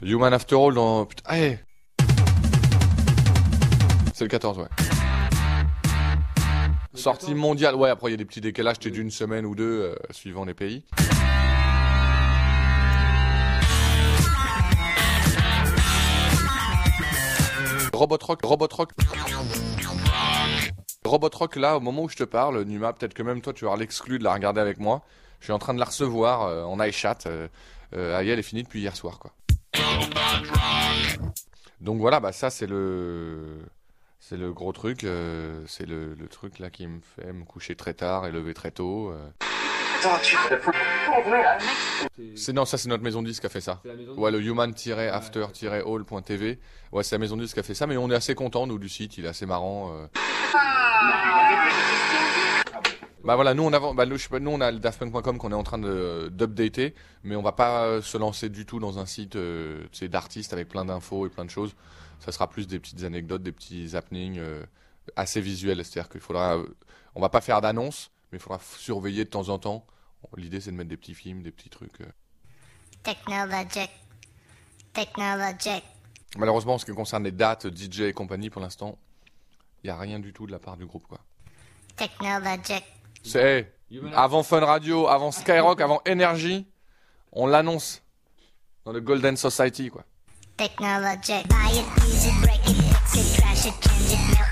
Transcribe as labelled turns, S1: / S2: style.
S1: Human After All dans... Putain, hey. C'est le 14, ouais. Sortie mondiale, ouais, après il y a des petits décalages, t'es d'une semaine ou deux, suivant les pays. Robot Rock, là, au moment où je te parle, Numa, peut-être que même toi tu vas l'exclure de la regarder avec moi. Je suis en train de la recevoir en iChat. Elle est finie depuis hier soir, quoi. Donc voilà, bah ça c'est le gros truc. C'est le truc là qui me fait me coucher très tard et lever très tôt. Non, ça c'est notre maison de disque qui a fait ça. Ouais, le human-after-all.tv. Ouais, c'est la maison de disque qui a fait ça, mais on est assez content nous du site, il est assez marrant. Bah voilà, nous on a le daftpunk.com qu'on est en train d'updater, mais on va pas se lancer du tout dans un site d'artistes avec plein d'infos et plein de choses. Ça sera plus des petites anecdotes, des petits happenings assez visuels, c'est-à-dire qu'il faudra on va pas faire d'annonces, mais il faudra surveiller de temps en temps. L'idée c'est de mettre des petits films, des petits trucs. Technologic. Malheureusement, en ce qui concerne les dates, DJ et compagnie, pour l'instant, il n'y a rien du tout de la part du groupe, quoi. Technologic. C'est avant Fun Radio, avant Skyrock, avant Energy, on l'annonce dans le Golden Society, quoi. Technologic. Buy it, use it, break it, fix it, crash it, change it, melt